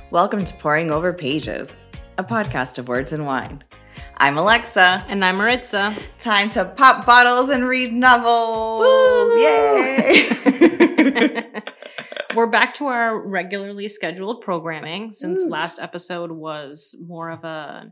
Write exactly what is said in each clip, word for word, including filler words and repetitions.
Welcome to Pouring Over Pages, a podcast of words and wine. I'm Alexa. And I'm Maritza. Time to pop bottles and read novels. Woo! Yay! We're back to our regularly scheduled programming since Woot. Last episode was more of a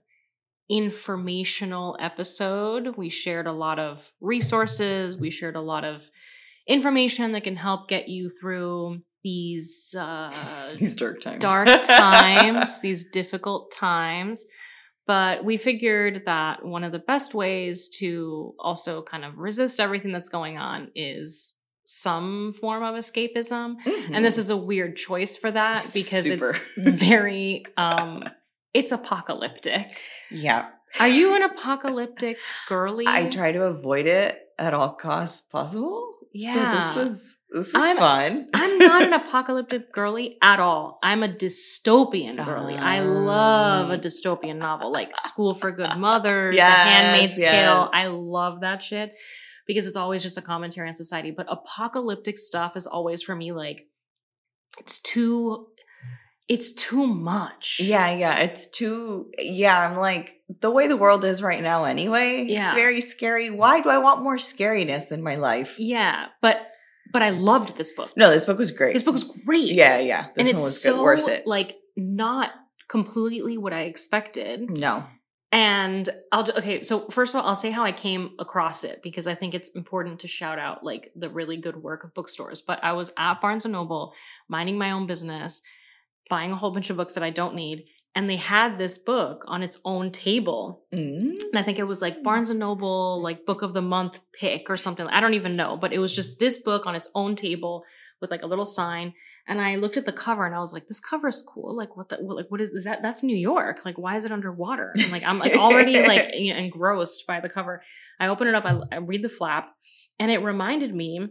informational episode. We shared a lot of resources. We shared a lot of information that can help get you through these uh, these dark times, dark times, these difficult times. But we figured that one of the best ways to also kind of resist everything that's going on is some form of escapism. Mm-hmm. And this is a weird choice for that because Super. it's very, um, it's apocalyptic. Yeah. Are you an apocalyptic girly? I try to avoid it at all costs possible. Yeah. So this was, this is I'm, fun. I'm not an apocalyptic girly at all. I'm a dystopian girly. Um, I love a dystopian novel like School for Good Mothers, yes, The Handmaid's yes. Tale. I love that shit because it's always just a commentary on society. But apocalyptic stuff is always for me like, it's too... It's too much. Yeah, yeah. It's too, yeah, I'm like, the way the world is right now anyway, yeah. It's very scary. Why do I want more scariness in my life? Yeah, but but I loved this book. No, this book was great. This book was great. Yeah, yeah. This and one it's was so, good, worth it. like, not completely what I expected. No. And I'll, okay, so first of all, I'll say how I came across it because I think it's important to shout out, like, the really good work of bookstores. But I was at Barnes and Noble, minding my own business, buying a whole bunch of books that I don't need. And they had this book on its own table. Mm-hmm. And I think it was like Barnes and Noble, like book of the month pick or something. I don't even know. But it was just this book on its own table with like a little sign. And I looked at the cover and I was like, this cover is cool. Like what the, what, like, what is, is that? That's New York. Like, why is it underwater? And like, I'm like already like you know, engrossed by the cover. I open it up. I, I read the flap and it reminded me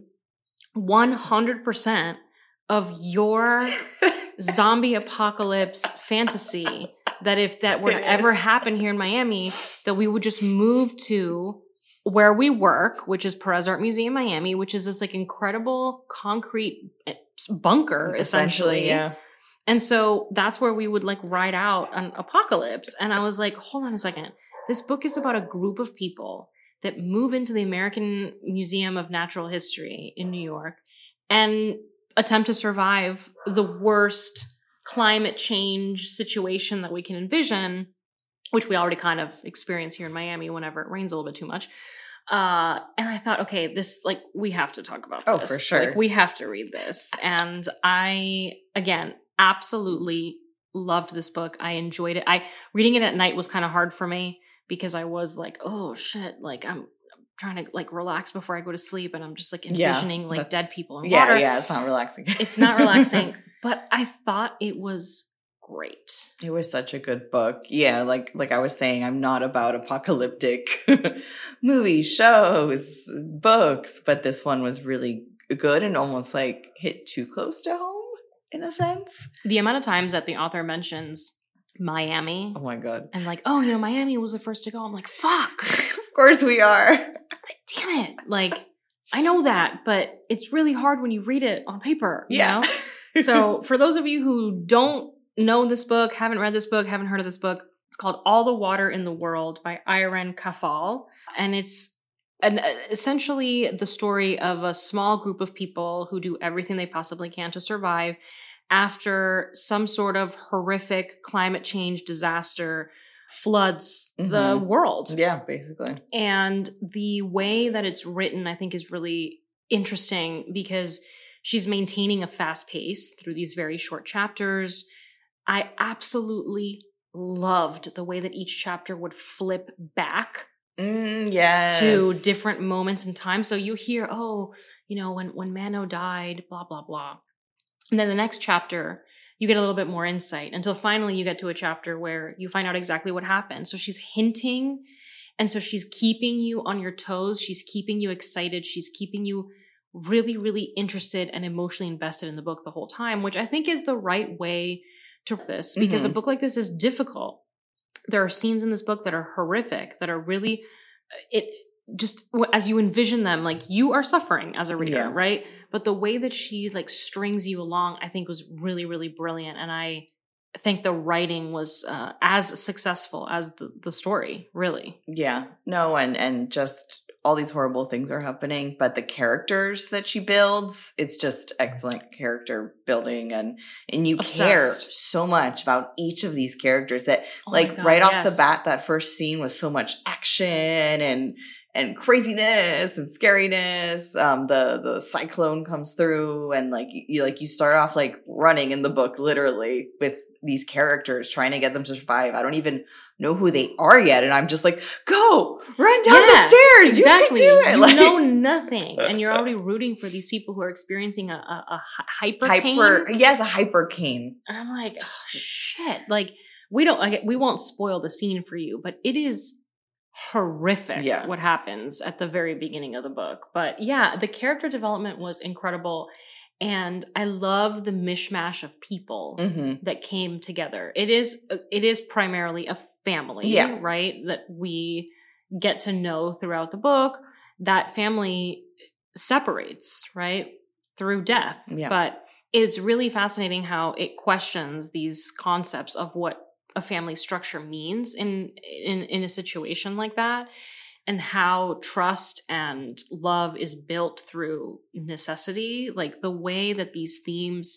one hundred percent of your zombie apocalypse fantasy that if that were to ever happen here in Miami, that we would just move to where we work, which is Perez Art Museum, Miami, which is this like incredible concrete bunker, essentially. essentially. Yeah. And so that's where we would like ride out an apocalypse. And I was like, hold on a second. This book is about a group of people that move into the American Museum of Natural History in New York and attempt to survive the worst climate change situation that we can envision, which we already kind of experience here in Miami whenever it rains a little bit too much. Uh, and I thought, okay, this, like, we have to talk about this. Oh, for sure. Like, we have to read this. And I, again, absolutely loved this book. I enjoyed it. I reading it at night was kind of hard for me because I was like, oh, shit, like, I'm trying to like relax before I go to sleep and I'm just like envisioning yeah, like dead people in yeah, water. Yeah, it's not relaxing. It's not relaxing, but I thought it was great. It was such a good book. Yeah, like like I was saying, I'm not about apocalyptic movies, shows, books, but this one was really good and almost like hit too close to home in a sense. The amount of times that the author mentions Miami. Oh my God. And like, oh, you know, Miami was the first to go. I'm like, fuck. Of course we are. Like, damn it. Like, I know that, but it's really hard when you read it on paper, you yeah. know? So for those of you who don't know this book, haven't read this book, haven't heard of this book, it's called All the Water in the World by Irene Kafal. And it's an, essentially the story of a small group of people who do everything they possibly can to survive after some sort of horrific climate change disaster floods mm-hmm. the world. Yeah, basically. And the way that it's written, I think, is really interesting because she's maintaining a fast pace through these very short chapters. I absolutely loved the way that each chapter would flip back mm, yes. to different moments in time. So you hear, oh, you know, when, when Mano died, blah, blah, blah. And then the next chapter, you get a little bit more insight until finally you get to a chapter where you find out exactly what happened. So she's hinting. And so she's keeping you on your toes. She's keeping you excited. She's keeping you really, really interested and emotionally invested in the book the whole time, which I think is the right way to this because mm-hmm. a book like this is difficult. There are scenes in this book that are horrific, that are really, it just as you envision them, like you are suffering as a reader, yeah. right? But the way that she like strings you along, I think was really, really brilliant. And I, think the writing was uh, as successful as the, the story, really. Yeah. No, and and just all these horrible things are happening, but the characters that she builds, it's just excellent character building, and and you Obsessed. care so much about each of these characters that Oh my like God, right off yes. the bat, that first scene was so much action and and craziness and scariness. Um, the the cyclone comes through, and like you like you start off like running in the book literally with these characters trying to get them to survive. I don't even know who they are yet, and I'm just like, go run down Yeah, the stairs. Exactly. You can do it. You Like, know nothing, and you're already rooting for these people who are experiencing a, a, a hyper hyper. Yes, a hyper cane. And I'm like, oh, shit. Like we don't. Like, we won't spoil the scene for you, but it is horrific. Yeah. What happens at the very beginning of the book. But yeah, the character development was incredible. And I love the mishmash of people Mm-hmm. that came together. It is it is primarily a family, Yeah. right? That we get to know throughout the book. That family separates, right? Through death. Yeah. But it's really fascinating how it questions these concepts of what a family structure means in in, in a situation like that. And how trust and love is built through necessity. Like the way that these themes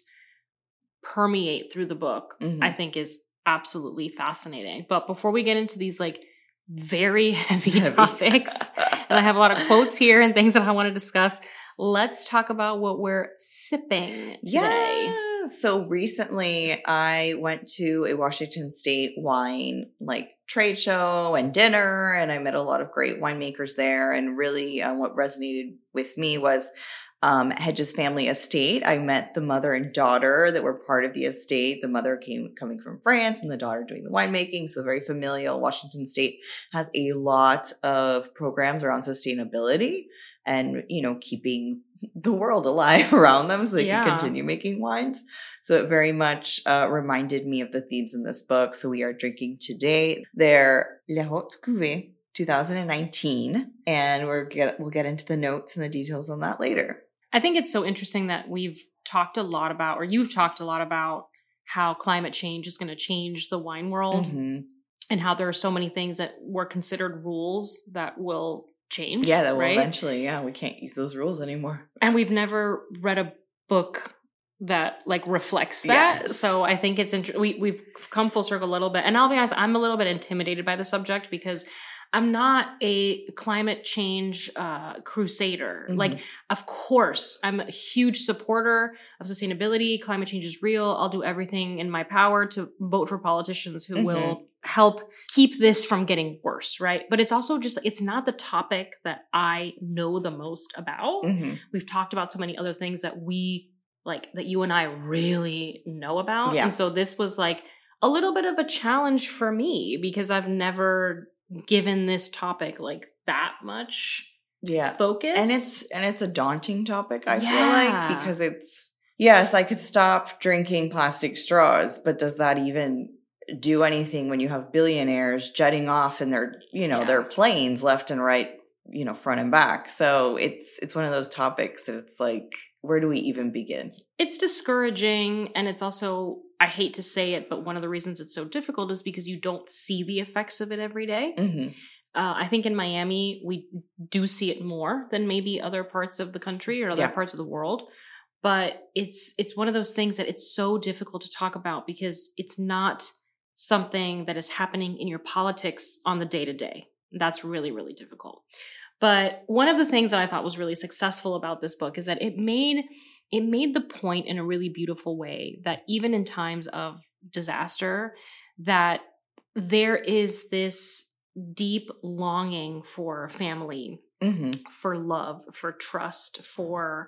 permeate through the book, Mhm. I think is absolutely fascinating. But before we get into these like very heavy, Heavy. topics, and I have a lot of quotes here and things that I want to discuss, let's talk about what we're sipping today. Yeah. So recently I went to a Washington State wine like trade show and dinner, and I met a lot of great winemakers there. And really uh, what resonated with me was um, Hedges Family Estate. I met the mother and daughter that were part of the estate. The mother came coming from France and the daughter doing the winemaking. So very familial. Washington State has a lot of programs around sustainability and, you know, keeping the world alive around them so they Yeah. can continue making wines. So it very much uh, reminded me of the themes in this book. So we are drinking today their Le Haute Cuvée twenty nineteen, and we're get, we'll get into the notes and the details on that later. I think it's so interesting that we've talked a lot about, or you've talked a lot about how climate change is going to change the wine world Mhm. and how there are so many things that were considered rules that will change. Yeah, that will right? eventually, yeah, we can't use those rules anymore. And we've never read a book that like reflects that. Yes. So I think it's int- we we've come full circle a little bit. And I'll be honest, I'm a little bit intimidated by the subject because I'm not a climate change uh, crusader. Mhm. Like, of course, I'm a huge supporter of sustainability. Climate change is real. I'll do everything in my power to vote for politicians who Mhm. will help keep this from getting worse, right? But it's also just, it's not the topic that I know the most about. Mhm. We've talked about so many other things that we, like, that you and I really know about. Yeah. And so this was like a little bit of a challenge for me because I've never given this topic like that much Yeah. focus. And it's and it's a daunting topic, I feel Yeah. like, because it's yes, I could stop drinking plastic straws, but does that even do anything when you have billionaires jetting off in their, you know, Yeah. their planes left and right, you know, front and back. So it's it's one of those topics that it's like, where do we even begin? It's discouraging, and it's also, I hate to say it, but one of the reasons it's so difficult is because you don't see the effects of it every day. Mm-hmm. Uh, I think in Miami, we do see it more than maybe other parts of the country or other Yeah. parts of the world. But it's it's one of those things that it's so difficult to talk about because it's not something that is happening in your politics on the day to day. That's really, really difficult. But one of the things that I thought was really successful about this book is that it made it made the point in a really beautiful way that even in times of disaster, that there is this deep longing for family, Mm-hmm. for love, for trust, for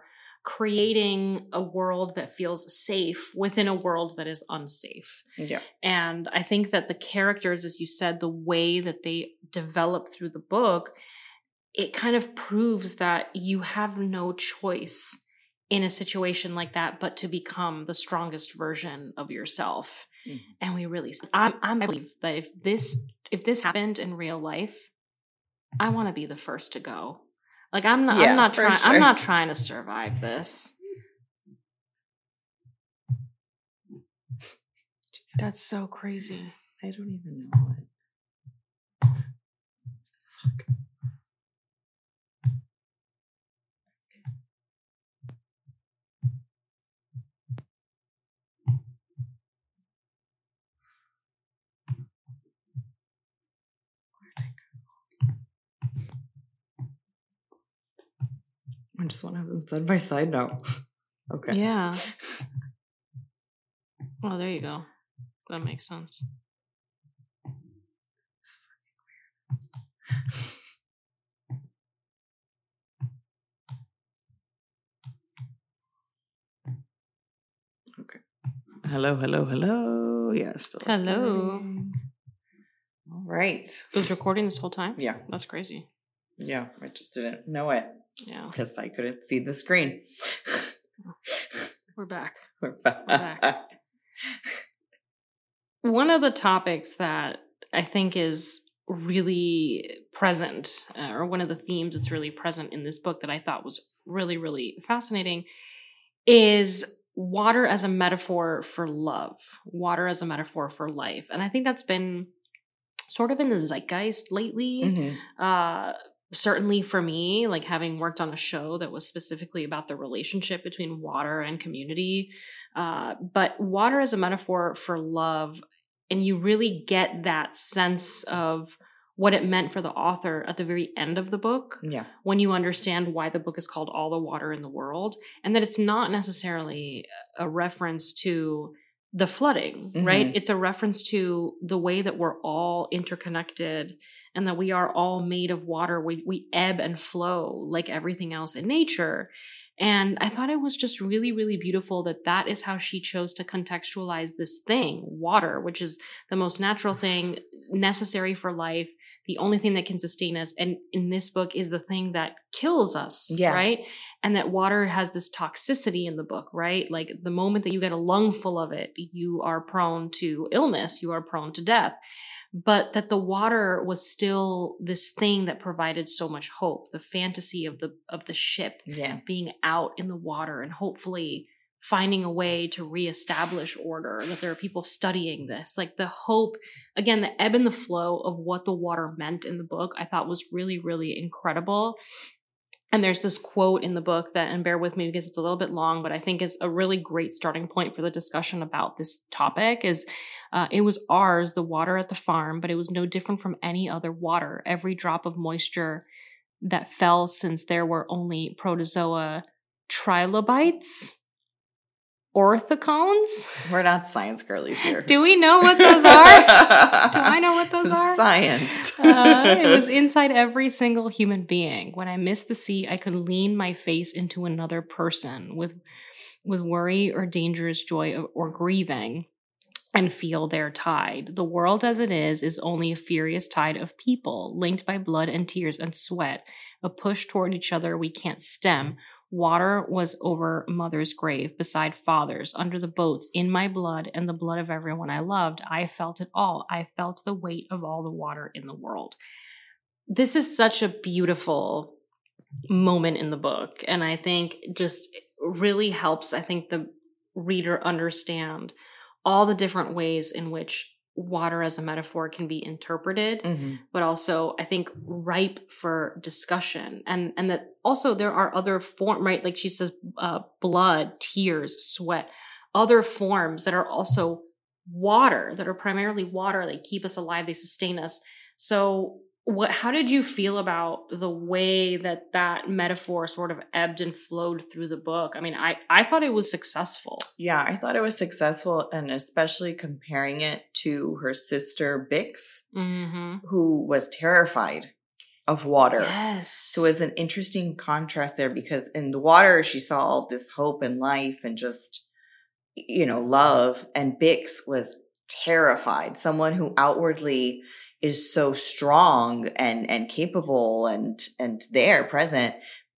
creating a world that feels safe within a world that is unsafe. Yeah. And I think that the characters, as you said, the way that they develop through the book, it kind of proves that you have no choice in a situation like that but to become the strongest version of yourself. Mhm. And we really, I, I believe that if this if this happened in real life, I want to be the first to go. Like I'm not, Yeah, I'm not for trying, sure. I'm not trying to survive this. That's so crazy. I don't even know what. Fuck. I just want to have them side by side now. Okay. Yeah. Oh, there you go. That makes sense. Okay. Hello, hello, hello. Yes. Still Hello. recording. All right. It was recording this whole time? Yeah. That's crazy. Yeah. I just didn't know it Yeah. because I couldn't see the screen. We're back. We're back. We're back. One of the topics that I think is really present, uh, or one of the themes that's really present in this book that I thought was really, really fascinating, is water as a metaphor for love, water as a metaphor for life. And I think that's been sort of in the zeitgeist lately. Mm-hmm. Uh, certainly for me, like having worked on a show that was specifically about the relationship between water and community. Uh, but water as a metaphor for love, and you really get that sense of what it meant for the author at the very end of the book. Yeah. When you understand why the book is called All the Water in the World, and that it's not necessarily a reference to the flooding, Mm-hmm. right? It's a reference to the way that we're all interconnected and that we are all made of water. We, we ebb and flow like everything else in nature. And I thought it was just really, really beautiful that that is how she chose to contextualize this thing, water, which is the most natural thing necessary for life, the only thing that can sustain us. And in this book is the thing that kills us, Yeah. right? And that water has this toxicity in the book, right? Like the moment that you get a lung full of it, you are prone to illness, you are prone to death. But that the water was still this thing that provided so much hope, the fantasy of the of the ship Yeah. being out in the water and hopefully finding a way to reestablish order, that there are people studying this. Like the hope, again, the ebb and the flow of what the water meant in the book, I thought was really, really incredible. And there's this quote in the book that, and bear with me because it's a little bit long, but I think is a really great starting point for the discussion about this topic is, uh, it was ours, the water at the farm, but it was no different from any other water. Every drop of moisture that fell, since there were only protozoa, trilobites, orthocones. We're not science girlies here. Do we know what those are? Do I know what those are? Science. uh, it was inside every single human being. When I missed the sea, I could lean my face into another person with, with worry or dangerous joy or, or grieving and feel their tide. The world as it is is only a furious tide of people linked by blood and tears and sweat, a push toward each other we can't stem. Water was over mother's grave, beside father's, under the boats, in my blood and the blood of everyone I loved. I felt it all. I felt the weight of all the water in the world. This is such a beautiful moment in the book, and I think just really helps, I think, the reader understand all the different ways in which water as a metaphor can be interpreted, Mm-hmm. but also I think ripe for discussion. And and that also there are other forms, right? Like she says, uh, blood, tears, sweat, other forms that are also water, that are primarily water. They keep us alive, they sustain us. So what, how did you feel about the way that that metaphor sort of ebbed and flowed through the book? I mean, I, I thought it was successful. Yeah, I thought it was successful, and especially comparing it to her sister Bix, Mm-hmm. who was terrified of water. Yes. So it was an interesting contrast there because in the water, she saw all this hope and life and just, you know, love. And Bix was terrified, someone who outwardly is so strong and, and capable and, and there present,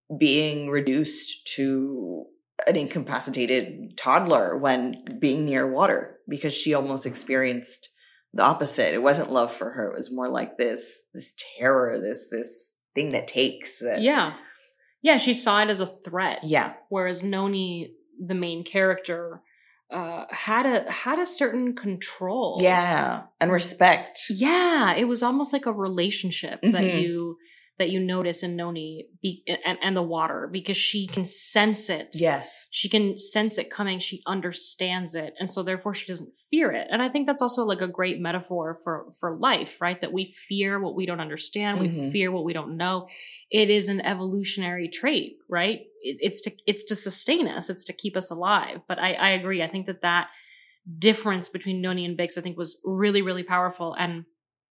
being reduced to an incapacitated toddler when being near water, because she almost experienced the opposite. It wasn't love for her. It was more like this, this terror, this, this thing that takes. That, Yeah. Yeah, she saw it as a threat. Yeah. Whereas Noni, the main character, uh, had a had a certain control. Yeah, and respect. Yeah, it was almost like a relationship mm-hmm. that you that you notice in Noni be, and, and the water, because she can sense it. Yes. She can sense it coming. She understands it. And so therefore she doesn't fear it. And I think that's also like a great metaphor for, for life, right? That we fear what we don't understand. Mm-hmm. We fear what we don't know. It is an evolutionary trait, right? It, it's to, it's to sustain us. It's to keep us alive. But I, I agree. I think that that difference between Noni and Bix, I think, was really, really powerful. And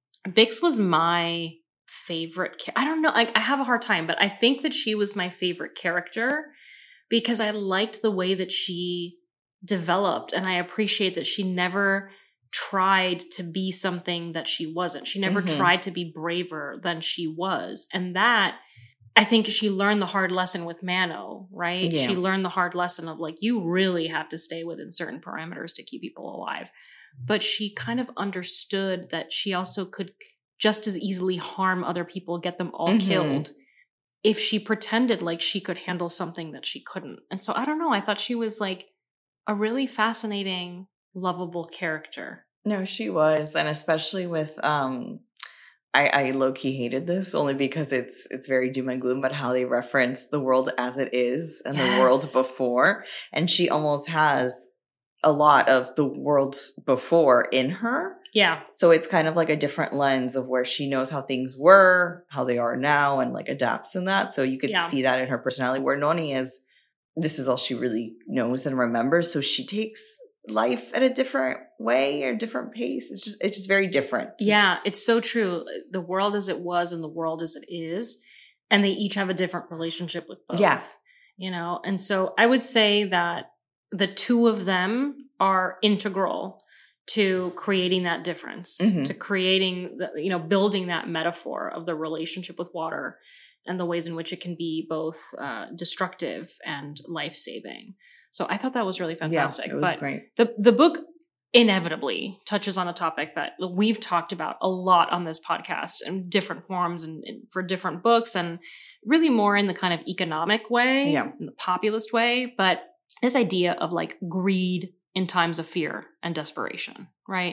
Bix was my favorite. I don't know. Like, I have a hard time, but I think that she was my favorite character because I liked the way that she developed, and I appreciate that she never tried to be something that she wasn't. She never mm-hmm. tried to be braver than she was. And that, I think she learned the hard lesson with Mano, right? Yeah. She learned the hard lesson of like, you really have to stay within certain parameters to keep people alive. But she kind of understood that she also could just as easily harm other people, get them all mm-hmm. killed, if she pretended like she could handle something that she couldn't. And so I don't know, I thought she was like a really fascinating, lovable character. No, she was. And especially with, um, I, I low-key hated this only because it's it's very doom and gloom, but how they reference the world as it is and yes. the world before. And she almost has a lot of the world before in her. Yeah. So it's kind of like a different lens of where she knows how things were, how they are now, and like adapts in that. So you could yeah. see that in her personality, where Noni is, this is all she really knows and remembers. So she takes life at a different way or different pace. It's just, it's just very different. Yeah, it's so true. The world as it was and the world as it is. And they each have a different relationship with both. Yeah. You know, and so I would say that the two of them are integral to creating that difference, mm-hmm. to creating, the, you know, building that metaphor of the relationship with water and the ways in which it can be both uh, destructive and life-saving. So I thought that was really fantastic. Yeah, it was but great. The, the book inevitably touches on a topic that we've talked about a lot on this podcast in different forms and, and for different books, and really more in the kind of economic way, yeah. in the populist way. But this idea of like greed in times of fear and desperation, right?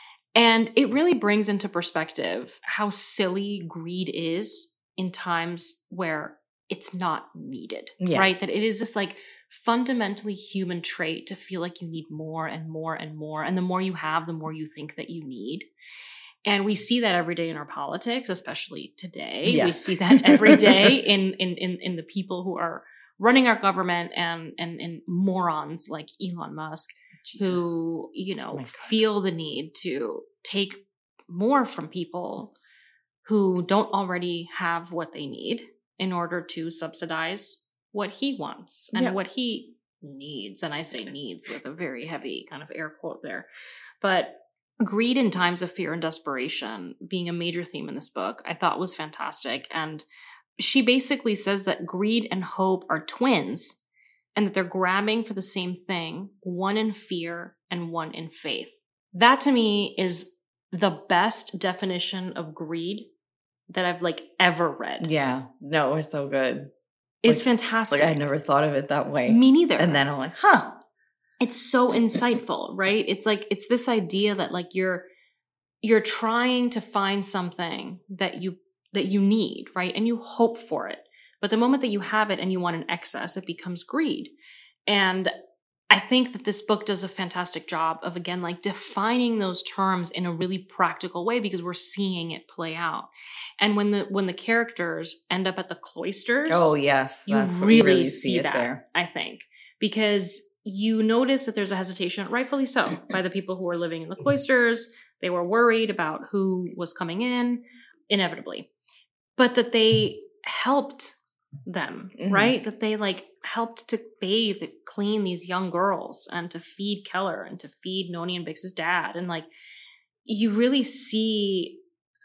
And it really brings into perspective how silly greed is in times where it's not needed, yeah. right? That it is this like fundamentally human trait to feel like you need more and more and more. And the more you have, the more you think that you need. And we see that every day in our politics, especially today. Yeah. We see that every day in, in, in, in the people who are running our government and, and, and morons like Elon Musk, Jesus. Who, you know, feel the need to take more from people who don't already have what they need in order to subsidize what he wants and yeah. what he needs. And I say needs with a very heavy kind of air quote there. But greed in times of fear and desperation being a major theme in this book, I thought was fantastic. And she basically says that greed and hope are twins, and that they're grabbing for the same thing, one in fear and one in faith. That to me is the best definition of greed that I've like ever read. Yeah. No, it was so good. It's like, fantastic. Like I never thought of it that way. Me neither. And then I'm like, huh. It's so insightful, right? It's like, it's this idea that like you're, you're trying to find something that you, that you need, right? And you hope for it. But the moment that you have it and you want an excess, it becomes greed. And I think that this book does a fantastic job of, again, like defining those terms in a really practical way, because we're seeing it play out. And when the when the characters end up at the cloisters, oh yes, you that's really, you really see, see it that. There. I think, because you notice that there's a hesitation, rightfully so, by the people who are living in the cloisters. They were worried about who was coming in, inevitably, but that they helped them, mm-hmm. right? That they like helped to bathe, clean these young girls, and to feed Keller, and to feed Noni and Bix's dad. And like, you really see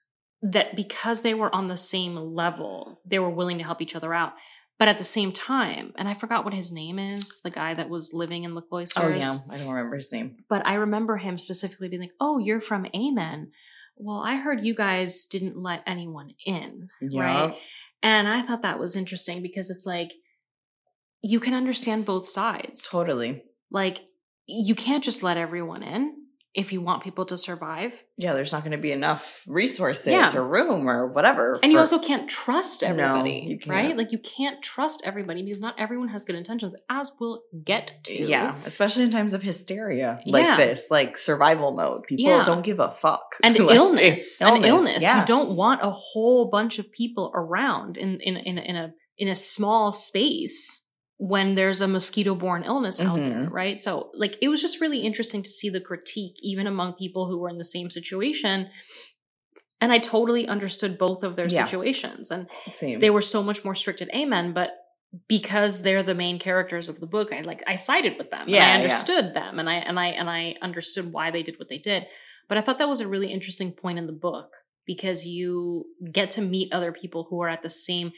that because they were on the same level, they were willing to help each other out. But at the same time, and I forgot what his name is, the guy that was living in the cloisters. Oh yeah, I don't remember his name. But I remember him specifically being like, oh, you're from Amen. Well, I heard you guys didn't let anyone in, yep. right? And I thought that was interesting because it's like, you can understand both sides. Totally. Like, you can't just let everyone in if you want people to survive. Yeah, there's not going to be enough resources Yeah. or room or whatever. And for- you also can't trust everybody, No, you can't. right? Like you can't trust everybody because not everyone has good intentions, as we'll get to. Yeah, especially in times of hysteria like Yeah. this, like survival mode. People Yeah. don't give a fuck. And Like, illness, and illness. Yeah. You don't want a whole bunch of people around in in in, in a in a small space when there's a mosquito-borne illness out Mhm. there, right? So, like, it was just really interesting to see the critique, even among people who were in the same situation. And I totally understood both of their Yeah. situations. And Same. they were so much more strict at Amen, but because they're the main characters of the book, I like I sided with them. Yeah, and I yeah. understood them, and I and I and I understood why they did what they did. But I thought that was a really interesting point in the book because you get to meet other people who are at the same,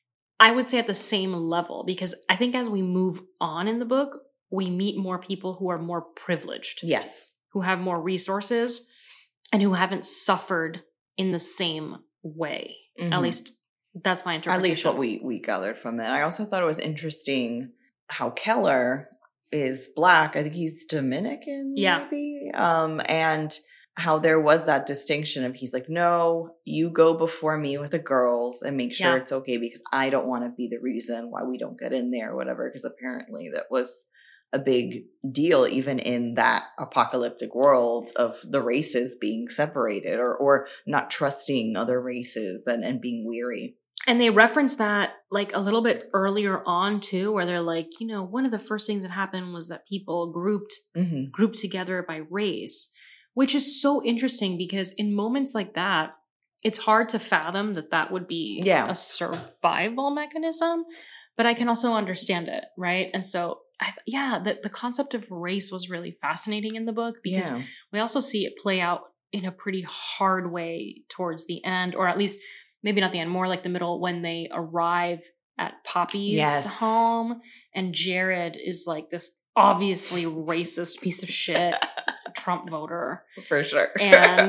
I would say at the same level, because I think as we move on in the book, we meet more people who are more privileged, Yes. who have more resources, and who haven't suffered in the same way. At Mhm. least that's my At interpretation. least what we we gathered from it. I also thought it was interesting how Keller is black. I think he's Dominican, Yeah. maybe. Um, and how there was that distinction of he's like, no, you go before me with the girls and make sure Yeah. it's okay because I don't want to be the reason why we don't get in there or whatever. Because apparently that was a big deal even in that apocalyptic world of the races being separated or or not trusting other races and, and being weary. And they reference that like a little bit earlier on too, where they're like, you know, one of the first things that happened was that people grouped Mm-hmm. grouped together by race, which is so interesting because in moments like that, it's hard to fathom that that would be Yeah. a survival mechanism, but I can also understand it, right? And so, I th- yeah, the, the concept of race was really fascinating in the book because Yeah. we also see it play out in a pretty hard way towards the end, or at least maybe not the end, more like the middle when they arrive at Poppy's Yes. home and Jared is like this obviously racist piece of shit Trump voter. For sure. And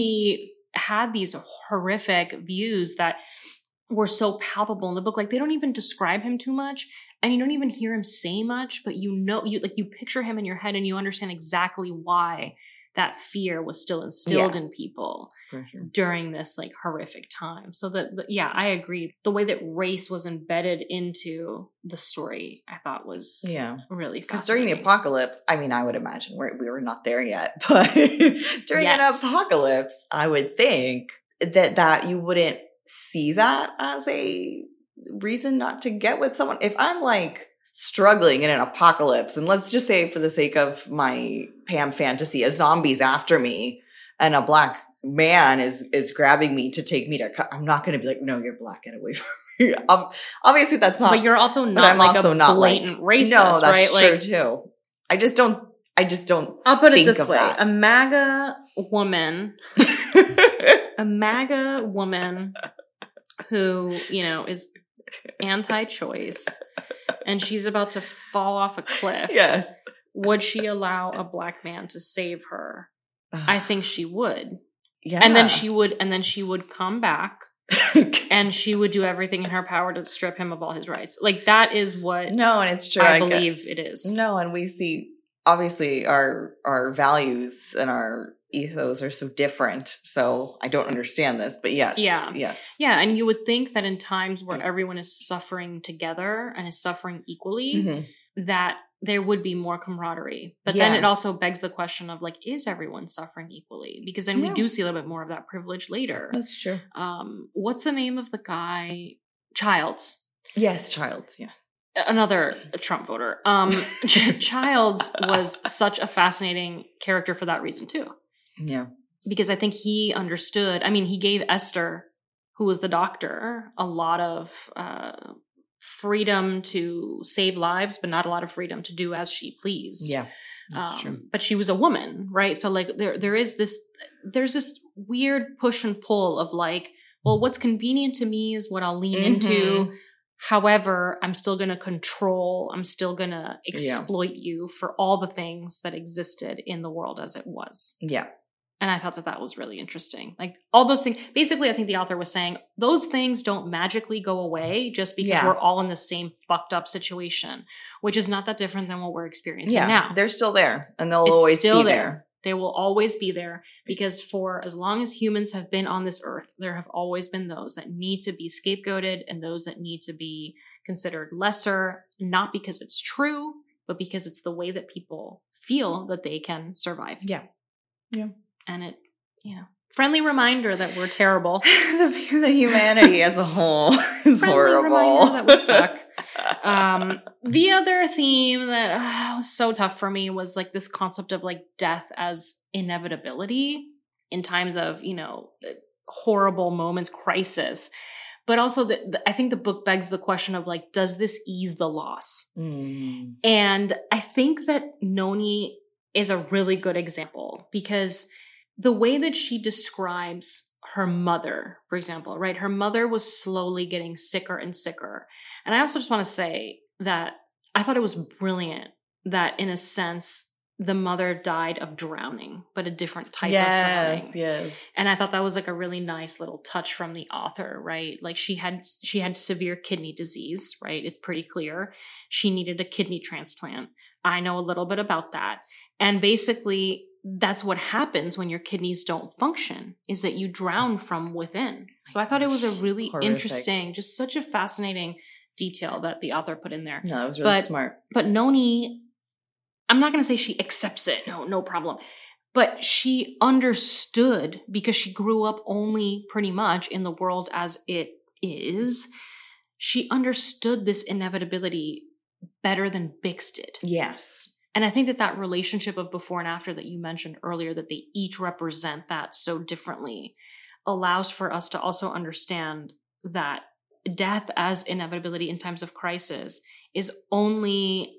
he had these horrific views that were so palpable in the book. Like they don't even describe him too much and you don't even hear him say much, but you know, you like you picture him in your head and you understand exactly why that fear was still instilled Yeah. in people For sure. during this like horrific time. So that, that yeah, I agree. The way that race was embedded into the story, I thought was Yeah. really Because during the fascinating. apocalypse, I mean, I would imagine we're, we were not there yet, but during Yet. an apocalypse, I would think that that you wouldn't see that as a reason not to get with someone. If I'm like struggling in an apocalypse, and let's just say for the sake of my Pam fantasy, a zombie's after me and a black man is is grabbing me to take me to, co- I'm not going to be like, no, you're black, get away from me. Ob- Obviously, that's not. But you're also but not I'm like also a not like blatant racist, no, that's right? true Like too. I just don't. I just don't. I'll put it think this of way: that. a MAGA woman, a MAGA woman who you know is anti-choice, and she's about to fall off a cliff. Yes. Would she allow a black man to save her? I think she would. Yeah. And then she would and then she would come back and she would do everything in her power to strip him of all his rights. Like that is what no, and it's true. I, I get- believe it is. No, and we see obviously our our values and our ethos are so different. So I don't understand this, but yes, Yeah. yes, Yeah, and you would think that in times where everyone is suffering together and is suffering equally, Mhm. that there would be more camaraderie. But then Yeah. it also begs the question of like, is everyone suffering equally? Because then we Yeah. do see a little bit more of that privilege later. That's true. Um, what's the name of the guy? Childs. Yes, child. Yeah, Another Trump voter. Um, Ch- Childs was such a fascinating character for that reason too. yeah, Because I think he understood. I mean, he gave Esther, who was the doctor, a lot of uh, freedom to save lives, but not a lot of freedom to do as she pleased. yeah. That's true. Um, but she was a woman, right? So like there there is this there's this weird push and pull of like, well, what's convenient to me is what I'll lean Mhm. into. However, I'm still going to control, I'm still going to exploit you for all the things that existed in the world as it was. Yeah, And I thought that that was really interesting. Like all those things, basically, I think the author was saying those things don't magically go away just because Yeah. we're all in the same fucked up situation, which is not that different than what we're experiencing Yeah, now. they're still there and they'll It's always still be there. there. They will always be there because for as long as humans have been on this earth, there have always been those that need to be scapegoated and those that need to be considered lesser, not because it's true, but because it's the way that people feel that they can survive. Yeah. Yeah. And it, you know, friendly reminder that we're terrible. the, the humanity as a whole is Friendly horrible. reminder that we suck. Um, the other theme that uh, was so tough for me was like this concept of like death as inevitability in times of, you know, horrible moments, crisis. But also, the, the, I think the book begs the question of like, does this ease the loss? Mm. And I think that Noni is a really good example because the way that she describes her mother, for example, right? Her mother was slowly getting sicker and sicker. And I also just want to say that I thought it was brilliant that in a sense, the mother died of drowning, but a different type yes, of drowning. Yes. And I thought that was like a really nice little touch from the author, right? Like she had she had severe kidney disease, right? It's pretty clear. She needed a kidney transplant. I know a little bit about that. And basically, that's what happens when your kidneys don't function, is that you drown from within. So I thought it was a really Horrific. interesting, just such a fascinating detail that the author put in there. No, it was really but, smart. But Noni, I'm not going to say she accepts it. No, no problem. But she understood because she grew up only pretty much in the world as it is. She understood this inevitability better than Bix did. Yes. And I think that that relationship of before and after that you mentioned earlier, that they each represent that so differently, allows for us to also understand that death as inevitability in times of crisis is only,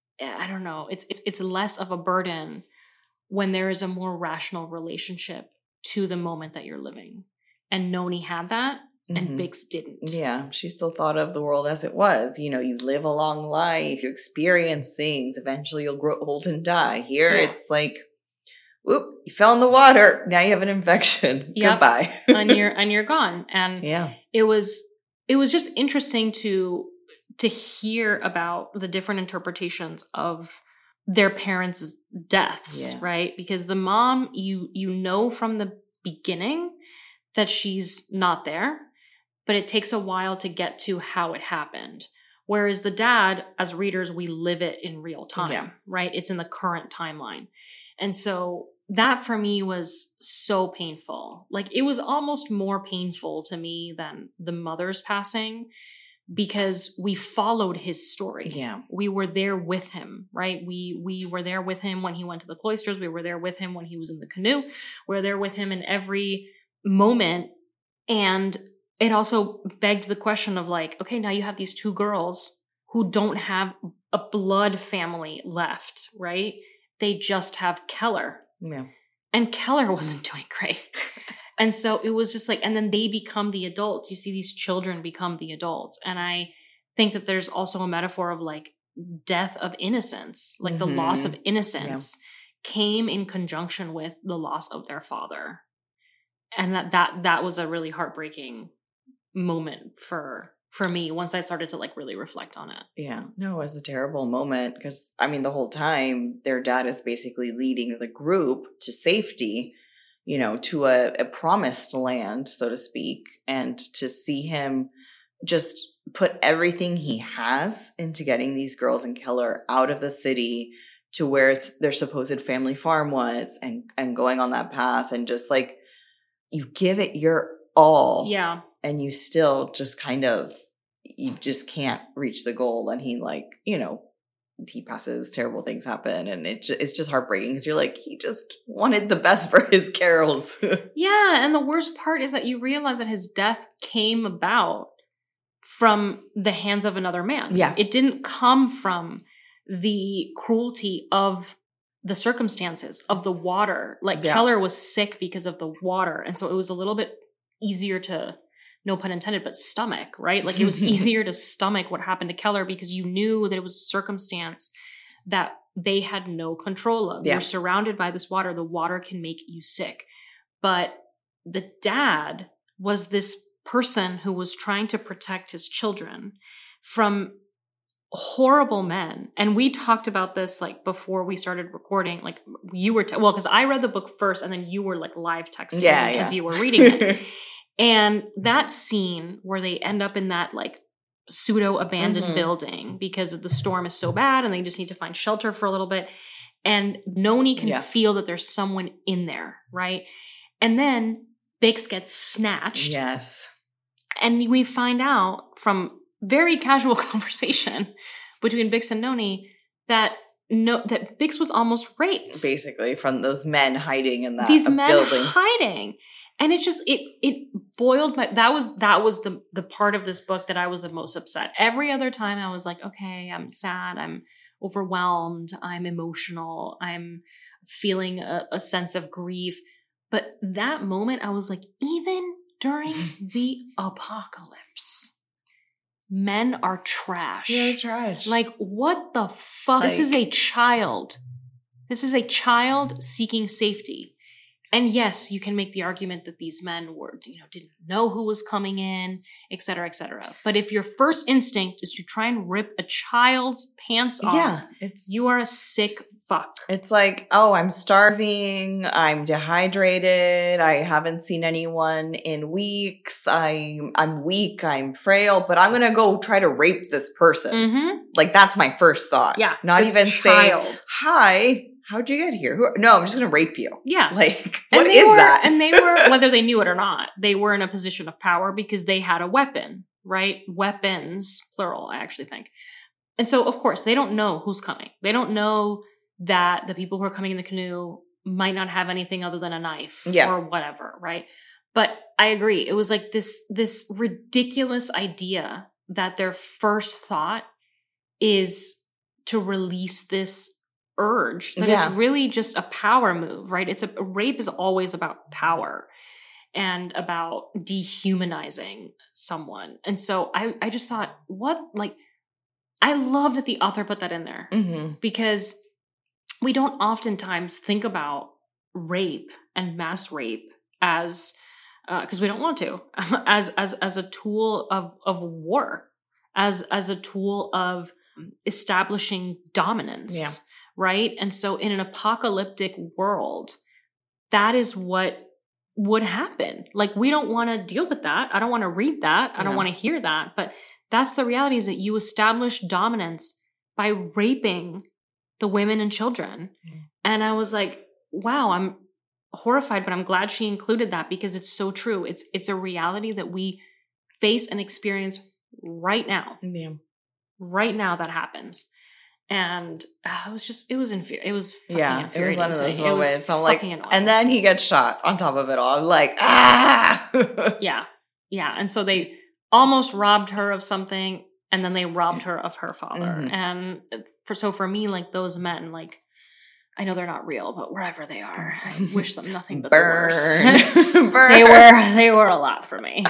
I don't know, it's it's it's less of a burden when there is a more rational relationship to the moment that you're living. And Noni had that, and Mhm. Bix didn't. Yeah, she still thought of the world as it was. You know, you live a long life, you experience things, eventually you'll grow old and die. Here Yeah. it's like, whoop, you fell in the water, now you have an infection. Yep. Goodbye. and you're and you're gone. And Yeah. it was it was just interesting to to hear about the different interpretations of their parents' deaths, Yeah. right? Because the mom, you you know from the beginning that she's not there, but it takes a while to get to how it happened. Whereas the dad, as readers, we live it in real time, Yeah. right? It's in the current timeline. And so that for me was so painful. Like it was almost more painful to me than the mother's passing because we followed his story. Yeah. We were there with him, right? We we were there with him when he went to the cloisters. We were there with him when he was in the canoe. We were there with him in every moment. And it also begged the question of like, okay, now you have these two girls who don't have a blood family left, right? They just have Keller. Yeah. And Keller wasn't doing great. And so it was just like, and then they become the adults. You see these children become the adults. And I think that there's also a metaphor of like death of innocence, like the Mhm. loss of innocence came in conjunction with the loss of their father. And that that that was a really heartbreaking moment for for me once I started to like really reflect on it. Yeah. No, it was a terrible moment because, I mean, the whole time their dad is basically leading the group to safety, you know, to a, a promised land, so to speak. And to see him just put everything he has into getting these girls and Keller out of the city to where it's, their supposed family farm was and, and going on that path and just like, you give it your all. Yeah. And you still just kind of, you just can't reach the goal. And he like, you know, he passes, terrible things happen. And it ju- it's just heartbreaking because you're like, he just wanted the best for his Carols. Yeah. And the worst part is that you realize that his death came about from the hands of another man. Yeah. It didn't come from the cruelty of the circumstances, of the water. Like Yeah. Keller was sick because of the water. And so it was a little bit easier to, no pun intended, but stomach, right? Like it was easier to stomach what happened to Keller because you knew that it was a circumstance that they had no control of. Yeah. You're surrounded by this water. The water can make you sick. but the dad was this person who was trying to protect his children from horrible men. And we talked about this like before we started recording, like you were, te- well, because I read the book first and then you were like live texting yeah, me yeah. as you were reading it. And that scene where they end up in that like pseudo abandoned mm-hmm. building because the storm is so bad and they just need to find shelter for a little bit. And Noni can yeah. feel that there's someone in there, right? And then Bix gets snatched. Yes. And we find out from very casual conversation between Bix and Noni that no that Bix was almost raped. Basically, from those men hiding in that These men building. hiding. And it just it it boiled my that was that was the the part of this book that I was the most upset. Every other time I was like, okay, I'm sad, I'm overwhelmed, I'm emotional, I'm feeling a, a sense of grief. But that moment I was like, even during the apocalypse, men are trash. You're trash. Like, what the fuck? Like, this is a child. This is a child seeking safety. And yes, you can make the argument that these men were, you know, didn't know who was coming in, et cetera, et cetera. But if your first instinct is to try and rip a child's pants off, yeah, it's you are a sick fuck. It's like, oh, I'm starving. I'm dehydrated. I haven't seen anyone in weeks. I, I'm weak. I'm frail. But I'm going to go try to rape this person. Mm-hmm. Like, that's my first thought. Yeah. Not even child. saying, hi. How'd you get here? Who, no, I'm just going to rape you. Yeah. Like, what and is were, that? And they were, whether they knew it or not, they were in a position of power because they had a weapon, right? Weapons, plural, I actually think. And so, of course, they don't know who's coming. They don't know that the people who are coming in the canoe might not have anything other than a knife yeah. or whatever, right? But I agree. It was like this, this ridiculous idea that their first thought is to release this urge that yeah. is really just a power move, right? It's a rape is always about power and about dehumanizing someone. And so I, I just thought, what, like, I love that the author put that in there mm-hmm. because we don't oftentimes think about rape and mass rape as, because uh, we don't want to, as as as a tool of of war, as as a tool of establishing dominance. Yeah. Right? And so in an apocalyptic world, that is what would happen. Like, we don't want to deal with that. I don't want to read that. I don't yeah. want to hear that. But that's the reality, is that you establish dominance by raping the women and children. Mm. And I was like, wow, I'm horrified, but I'm glad she included that because it's so true. It's it's a reality that we face and experience right now. Yeah. Right now that happens. And uh, it was just, it was infuriating. It was fucking yeah, infuriating. It was one of those me. moments. I'm like, annoying. And then he gets shot on top of it all. I'm like, ah! yeah. Yeah. And so they almost robbed her of something, and then they robbed her of her father. Mm-hmm. And for, so for me, like, those men, like, I know they're not real, but wherever they are, I wish them nothing but Burn. the worst. Burn. They were, they were a lot for me.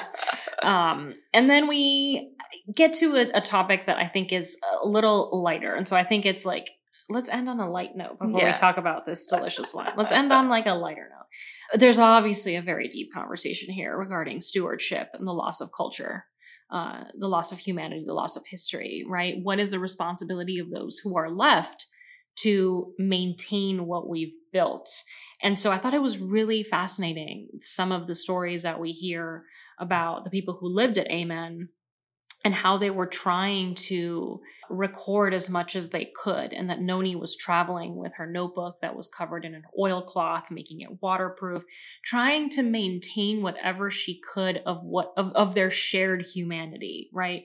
Um, and then we get to a, a topic that I think is a little lighter. And so I think it's like, let's end on a light note before yeah. we talk about this delicious wine. Let's end on like a lighter note. There's obviously a very deep conversation here regarding stewardship and the loss of culture, uh, the loss of humanity, the loss of history, right? What is the responsibility of those who are left to maintain what we've built? And so I thought it was really fascinating, some of the stories that we hear about the people who lived at Amen and how they were trying to record as much as they could, and that Noni was traveling with her notebook that was covered in an oilcloth, making it waterproof, trying to maintain whatever she could of what of, of their shared humanity, right?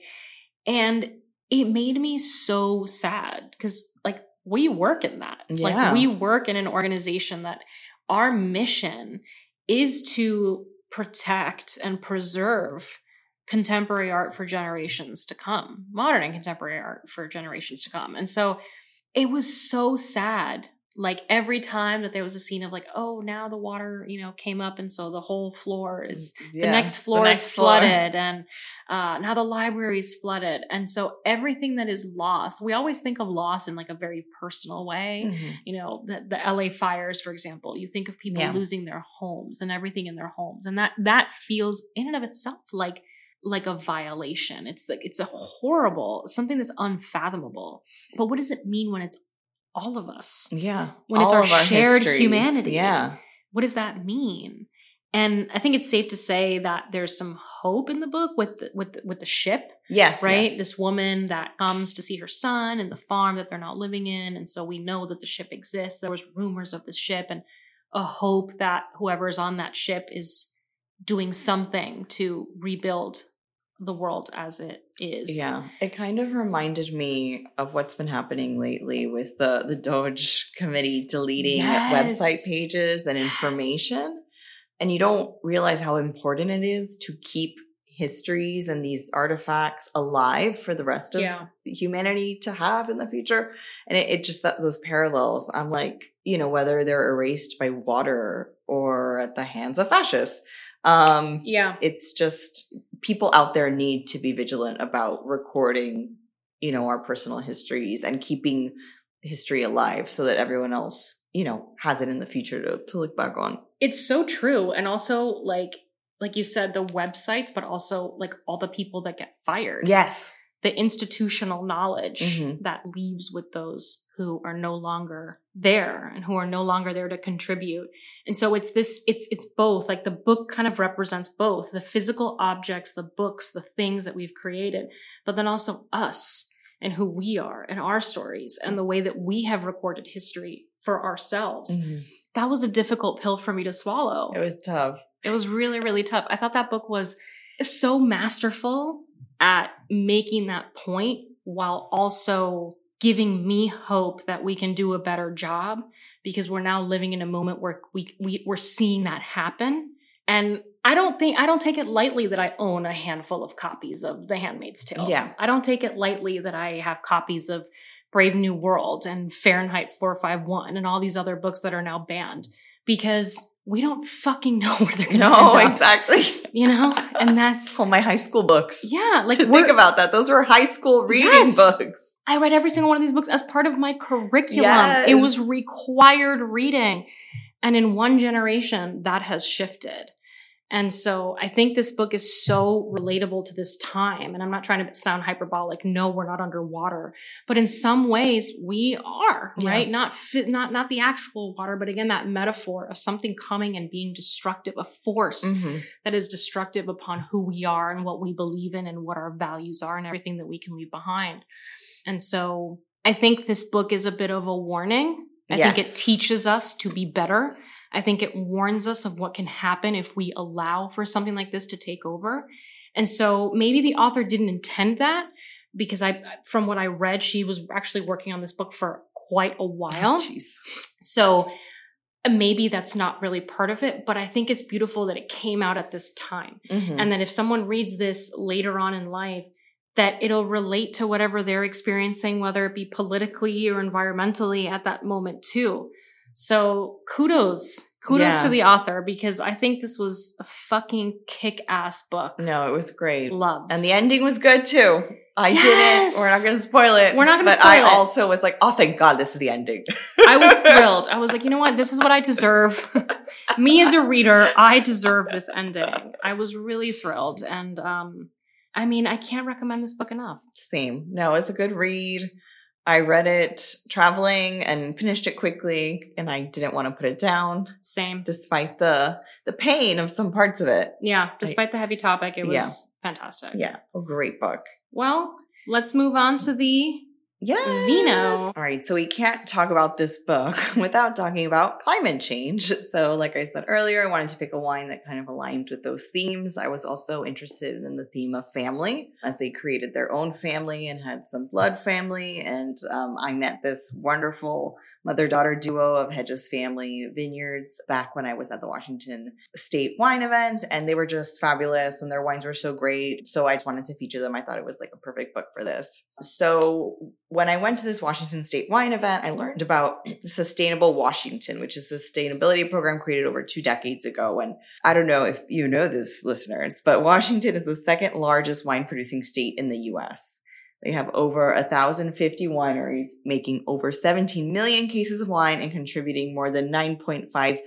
And it made me so sad because, like, we work in that. Yeah. Like, we work in an organization that our mission is to protect and preserve contemporary art for generations to come, modern and contemporary art for generations to come. And so it was so sad Like every time that there was a scene of like, oh, now the water, you know, came up. And so the whole floor is, Yeah, the next floor the is next floor. flooded. And uh, now the library is flooded. And so everything that is lost, we always think of loss in like a very personal way. Mhm. You know, the, the L A fires, for example, you think of people Yeah. losing their homes and everything in their homes. And that, that feels in and of itself like, like a violation. It's like, it's a horrible, something that's unfathomable. But what does it mean when it's all of us? Yeah. When it's All our of our shared histories. humanity. Yeah. What does that mean? And I think it's safe to say that there's some hope in the book with the, with the, with the ship, Yes. right? yes. This woman that comes to see her son and the farm that they're not living in. And so we know that the ship exists. There was rumors of the ship and a hope that whoever's on that ship is doing something to rebuild the world as it is. Yeah. It kind of reminded me of what's been happening lately with the, the Doge committee deleting Yes. website pages and information. Yes. And you don't realize how important it is to keep histories and these artifacts alive for the rest of Yeah. humanity to have in the future. And it, it just, that, those parallels, I'm like, you know, whether they're erased by water or at the hands of fascists. Um, Yeah. It's just people out there need to be vigilant about recording, you know, our personal histories and keeping history alive so that everyone else, you know, has it in the future to, to look back on. It's so true. And also like, like you said, the websites, but also like all the people that get fired. Yes. The institutional knowledge Mhm. that leaves with those who are no longer there and who are no longer there to contribute. And so it's this, it's, it's both. Like the book kind of represents both the physical objects, the books, the things that we've created, but then also us and who we are and our stories and the way that we have recorded history for ourselves. Mhm. That was a difficult pill for me to swallow. It was tough. It was really, really tough. I thought that book was so masterful at making that point while also giving me hope that we can do a better job, because we're now living in a moment where we, we we're seeing that happen. And I don't think, I don't take it lightly that I own a handful of copies of The Handmaid's Tale. Yeah. I don't take it lightly that I have copies of Brave New World and Fahrenheit four fifty-one and all these other books that are now banned, because we don't fucking know where they're going to No, end up, exactly. you know? And that's, All my high school books. yeah, like to we're- think about that. Those were high school reading Yes. books. I read every single one of these books as part of my curriculum. Yes. It was required reading. And in one generation, that has shifted. And so I think this book is so relatable to this time. And I'm not trying to sound hyperbolic. No, we're not underwater. But in some ways, we are, Yeah. right? Not fit, not not the actual water, but again, that metaphor of something coming and being destructive, a force Mhm. that is destructive upon who we are and what we believe in and what our values are and everything that we can leave behind. And so I think this book is a bit of a warning. I think it Yes. teaches us to be better. I think it warns us of what can happen if we allow for something like this to take over. And so maybe the author didn't intend that, because I, from what I read, she was actually working on this book for quite a while. Oh, jeez. So maybe that's not really part of it, but I think it's beautiful that it came out at this time. Mhm. And that if someone reads this later on in life, that it'll relate to whatever they're experiencing, whether it be politically or environmentally at that moment too. So kudos, kudos Yeah. to the author, because I think this was a fucking kick-ass book. No, it was great. Loved. And the ending was good too. I Yes. didn't. We're not going to spoil it. We're not gonna But spoil I it. also was like, oh, thank God this is the ending. I was thrilled. I was like, you know what? This is what I deserve. Me as a reader, I deserve this ending. I was really thrilled. And um, I mean, I can't recommend this book enough. Same. No, it's a good read. I read it traveling and finished it quickly, and I didn't want to put it down Same. despite the the pain of some parts of it. Yeah. Despite the heavy topic, it was Yeah. fantastic. Yeah, a great book. Well, let's move on to the Yes. Vino. All right. So we can't talk about this book without talking about climate change. So like I said earlier, I wanted to pick a wine that kind of aligned with those themes. I was also interested in the theme of family, as they created their own family and had some blood family. And um, I met this wonderful mother-daughter duo of Hedges Family Vineyards back when I was at the Washington State Wine Event, and they were just fabulous and their wines were so great. So I just wanted to feature them. I thought it was like a perfect book for this. So when I went to this Washington State wine event, I learned about Sustainable Washington, which is a sustainability program created over two decades ago. And I don't know if you know this, listeners, but Washington is the second largest wine producing state in the U S. They have over one thousand fifty wineries, making over seventeen million cases of wine and contributing more than nine point five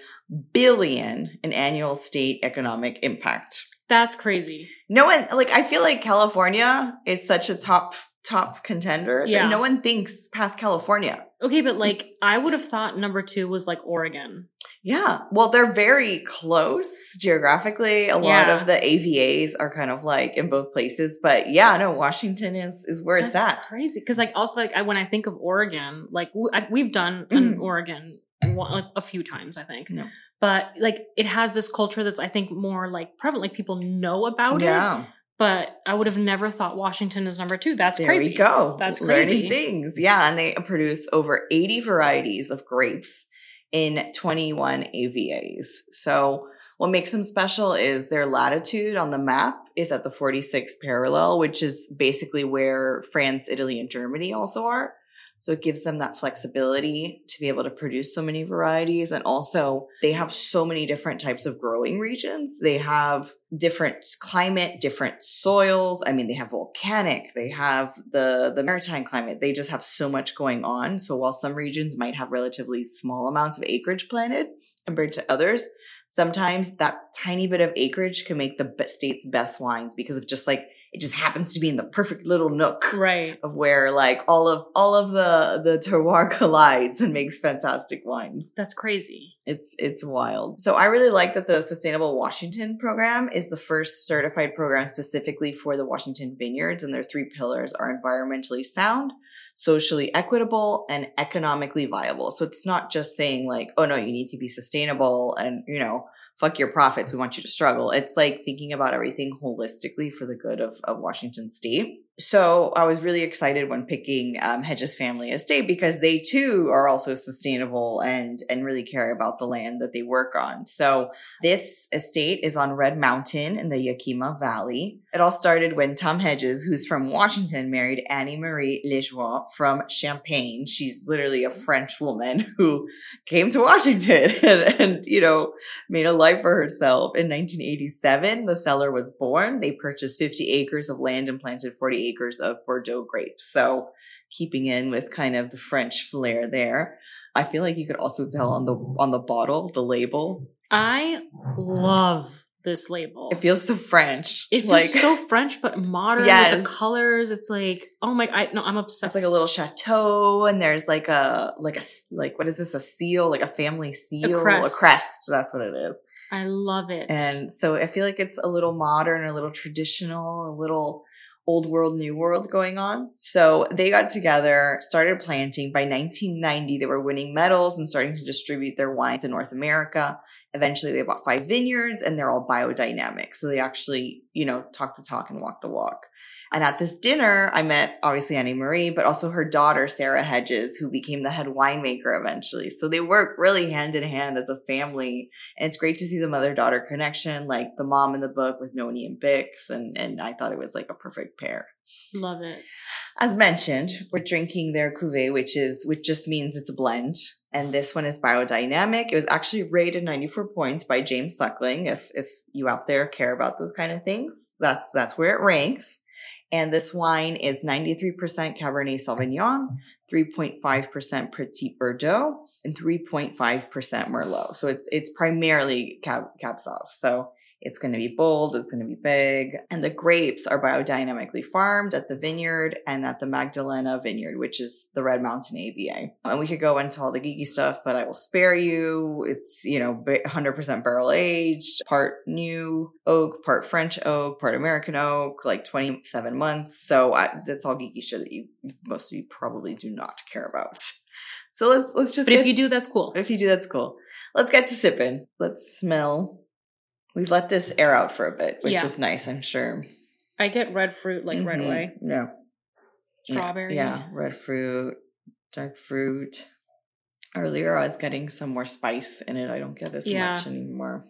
billion in annual state economic impact. That's crazy. No one, like, I feel like California is such a top top contender Yeah. that no one thinks past California. Okay, but like I would have thought number two was like Oregon. Yeah. Well, they're very close geographically. A lot Yeah. of the A V As are kind of like in both places. But yeah, no, Washington is is where That's it's at. crazy. Because like also like I, when I think of Oregon, like w- I, we've done an Mhm. Oregon one, like a few times, I think. No. But like it has this culture that's I think more like prevalent. Like people know about it. Yeah. But I would have never thought Washington is number two. That's There crazy. we go. That's Learning crazy. things. Yeah. And they produce over eighty varieties of grapes in twenty-one A V As. So what makes them special is their latitude on the map is at the forty-sixth parallel, which is basically where France, Italy, and Germany also are. So it gives them that flexibility to be able to produce so many varieties. And also they have so many different types of growing regions. They have different climate, different soils. I mean, they have volcanic, they have the, the maritime climate. They just have so much going on. So while some regions might have relatively small amounts of acreage planted compared to others, sometimes that tiny bit of acreage can make the be- state's best wines because of just like, it just happens to be in the perfect little nook Right. of where like all of all of the the terroir collides and makes fantastic wines. That's crazy. It's it's wild. So I really like that the Sustainable Washington program is the first certified program specifically for the Washington vineyards, and their three pillars are environmentally sound, socially equitable, and economically viable. So it's not just saying like, oh no, you need to be sustainable and, you know, fuck your profits, we want you to struggle. It's like thinking about everything holistically for the good of, of Washington State. So I was really excited when picking um, Hedges Family Estate because they too are also sustainable and, and really care about the land that they work on. So this estate is on Red Mountain in the Yakima Valley. It all started when Tom Hedges, who's from Washington, married Annie Marie Lejoie from Champagne. She's literally a French woman who came to Washington and, and you know, made a life for herself. In nineteen eighty-seven, the seller was born. They purchased fifty acres of land and planted forty acres of Bordeaux grapes. So keeping in with kind of the French flair there. I feel like you could also tell on the on the bottle, the label. I love this label. It feels so French. It feels like, so French, but modern Yes. with the colors. It's like, oh my, I no, I'm obsessed. It's like a little chateau, and there's like a like a like what is this? A seal, like a family seal, A crest. A crest. That's what it is. I love it. And so I feel like it's a little modern, a little traditional, a little old world, new world going on. So they got together, started planting. By nineteen ninety, they were winning medals and starting to distribute their wines in North America. Eventually, they bought five vineyards, and they're all biodynamic. So they actually, you know, talk the talk and walk the walk. And at this dinner, I met obviously Annie Marie, but also her daughter, Sarah Hedges, who became the head winemaker eventually. So they work really hand in hand as a family. And it's great to see the mother-daughter connection, like the mom in the book with Noni and Bix. And, and I thought it was like a perfect pair. Love it. As mentioned, we're drinking their cuvee, which is which just means it's a blend. And this one is biodynamic. It was actually rated ninety-four points by James Suckling. If if you out there care about those kind of things, that's that's where it ranks. And this wine is ninety-three percent Cabernet Sauvignon, three point five percent Petit Verdot, and three point five percent Merlot. So it's it's primarily Cab, Cab Sauv. So it's going to be bold, it's going to be big. And the grapes are biodynamically farmed at the vineyard and at the Magdalena Vineyard, which is the Red Mountain A V A. And we could go into all the geeky stuff, but I will spare you. It's, you know, one hundred percent barrel aged, part new oak, part French oak, part American oak, like twenty-seven months. So I, that's all geeky shit that you, most of you probably do not care about. So let's, let's just But get, if you do, that's cool. if you do, that's cool. Let's get to sipping. Let's smell. We've let this air out for a bit, which Yeah. is nice, I'm sure. I get red fruit like right Mhm. away. Yeah. Strawberry. Yeah, red fruit, dark fruit. Earlier, I was getting some more spice in it. I don't get as Yeah. much anymore.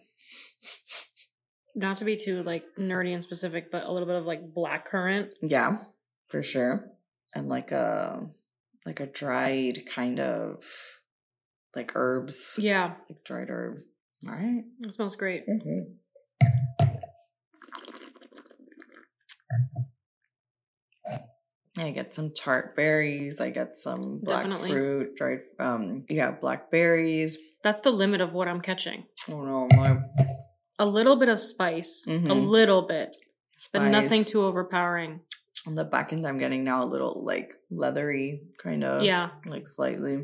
Not to be too like nerdy and specific, but a little bit of like black currant. Yeah, for sure. And like a like a dried kind of like herbs. Yeah. Like dried herbs. All right. It smells great. Mm-hmm. I get some tart berries. I get some black Definitely. fruit, dried, um, yeah, blackberries. That's the limit of what I'm catching. Oh no, my A little bit of spice, Mhm. a little bit, but spice. nothing too overpowering. On the back end, I'm getting now a little like leathery, kind of. Yeah. Like slightly.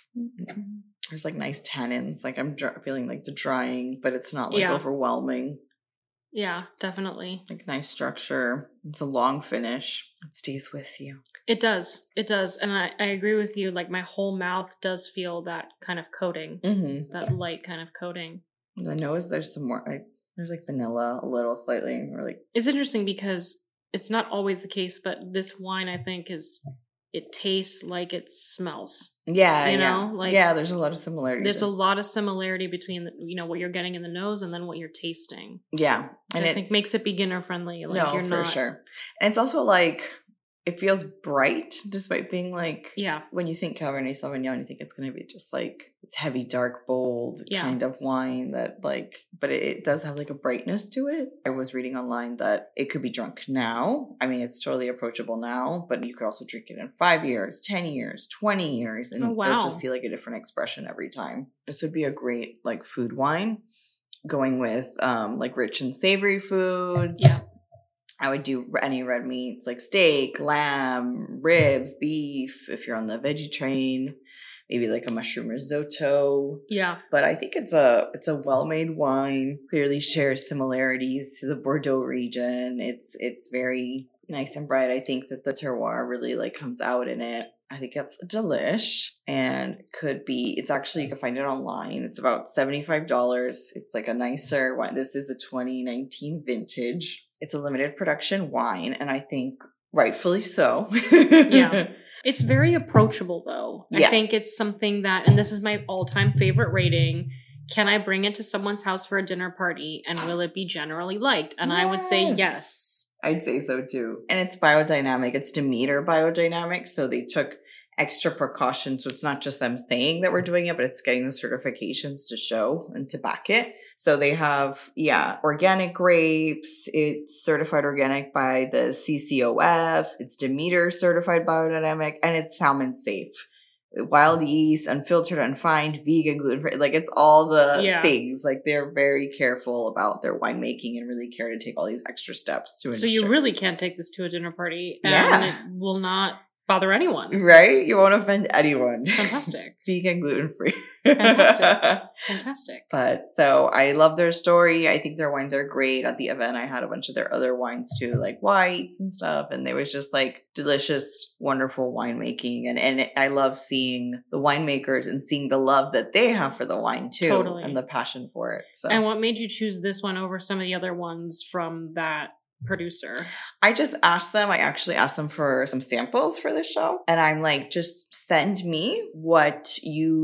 There's like nice tannins. Like I'm dr- feeling like the drying, but it's not like Yeah. overwhelming. Yeah, definitely. Like nice structure. It's a long finish. It stays with you. It does. It does. And I, I agree with you. Like my whole mouth does feel that kind of coating, Mm-hmm. that light kind of coating. The nose, there's some more, like, there's like vanilla a little slightly, or like, It's interesting because it's not always the case, but this wine, I think, is, it tastes like it smells. yeah, You yeah. know, like- yeah, there's a lot of similarities. There's a lot of similarity between, you know, what you're getting in the nose and then what you're tasting. yeah. Which And I it think makes it beginner friendly. Like no, you're for not, sure. And it's also like, it feels bright despite being like, Yeah. when you think Cabernet Sauvignon, you think it's going to be just like this heavy, dark, bold Yeah. kind of wine that like, but it, it does have like a brightness to it. I was reading online that it could be drunk now. I mean, it's totally approachable now, but you could also drink it in five years, ten years, twenty years, and Oh, you'll wow. just see like a different expression every time. This would be a great like food wine going with um like rich and savory foods. Yeah. I would do any red meats like steak, lamb, ribs, beef. If you're on the veggie train, maybe like a mushroom risotto. Yeah. But I think it's a it's a well-made wine. Clearly shares similarities to the Bordeaux region. It's it's very nice and bright. I think that the terroir really like comes out in it. I think it's delish and could be, it's actually, you can find it online. It's about seventy-five dollars. It's like a nicer wine. This is a twenty nineteen vintage. It's a limited production wine, and I think rightfully so. Yeah. It's very approachable, though. Yeah. I think it's something that, and this is my all-time favorite rating. Can I bring it to someone's house for a dinner party, and will it be generally liked? And I would say Yes. yes. I'd say so too. And it's biodynamic. It's Demeter biodynamic. So they took extra precautions. So it's not just them saying that we're doing it, but it's getting the certifications to show and to back it. So they have, yeah, organic grapes. It's certified organic by the C C O F. It's Demeter certified biodynamic, and it's salmon safe. Wild yeast, unfiltered, unfined, vegan, gluten free. Like it's all the Yeah. things. Like they're very careful about their winemaking and really care to take all these extra steps to So ensure. you really can't take this to a dinner party, and Yeah. it will not bother anyone. Right? You won't offend anyone. Fantastic. Vegan, gluten free. Fantastic. Fantastic. But so I love their story. I think their wines are great. At the event, I had a bunch of their other wines too, like whites and stuff. And they was just like delicious, wonderful winemaking. And, and I love seeing the winemakers and seeing the love that they have for the wine too. Totally. And the passion for it. So And what made you choose this one over some of the other ones from that producer? I just asked them, I actually asked them for some samples for the show. And I'm like, just send me what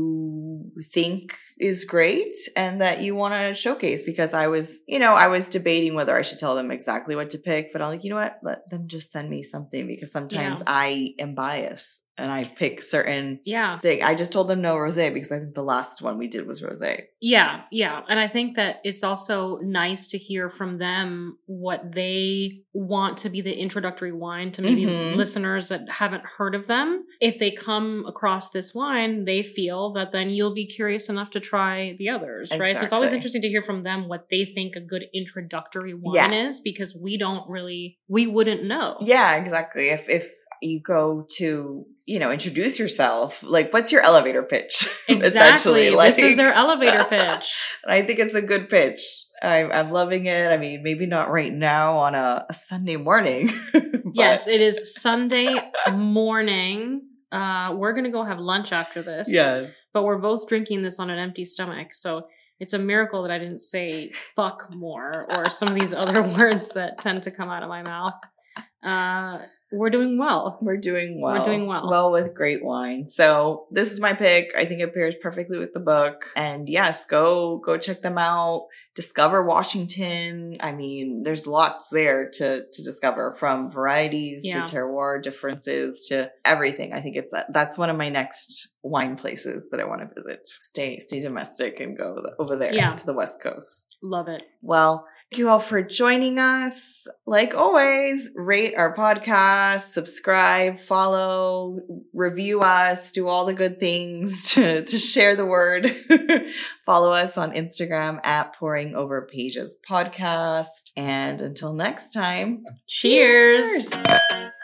you think is great and that you want to showcase. Because I was, you know, I was debating whether I should tell them exactly what to pick. But I'm like, you know what? Let them just send me something, because sometimes Yeah. I am biased and I pick certain Yeah. thing. I just told them no rosé because I think the last one we did was rosé. Yeah, yeah. And I think that it's also nice to hear from them what they want to be the introductory wine to maybe Mhm. listeners that haven't heard of them. If they come across this wine, they feel that then you'll be curious enough to try the others, right? So it's always Exactly. interesting to hear from them what they think a good introductory wine Yeah. is, because we don't really, we wouldn't know. Yeah, exactly. If if you go to, you know, introduce yourself, like what's your elevator pitch? Exactly. Like, This is their elevator pitch. and I think it's a good pitch. I'm, I'm loving it. I mean, maybe not right now on a, a Sunday morning. but- Yes, it is Sunday morning. Uh, we're going to go have lunch after this. Yes. But we're both drinking this on an empty stomach. So it's a miracle that I didn't say fuck more or some of these other words that tend to come out of my mouth. Uh, We're doing well. We're doing well. We're doing well. Well with great wine. So this is my pick. I think it pairs perfectly with the book. And yes, go go check them out. Discover Washington. I mean, there's lots there to to discover, from varieties Yeah. to terroir differences to everything. I think it's that's one of my next wine places that I want to visit. Stay stay domestic and go over there Yeah. to the West Coast. Love it. Well, thank you all for joining us. Like always, rate our podcast, subscribe, follow, review us, do all the good things to, to share the word. Follow us on Instagram at Pouring Over Pages Podcast. And until next time, Cheers. cheers.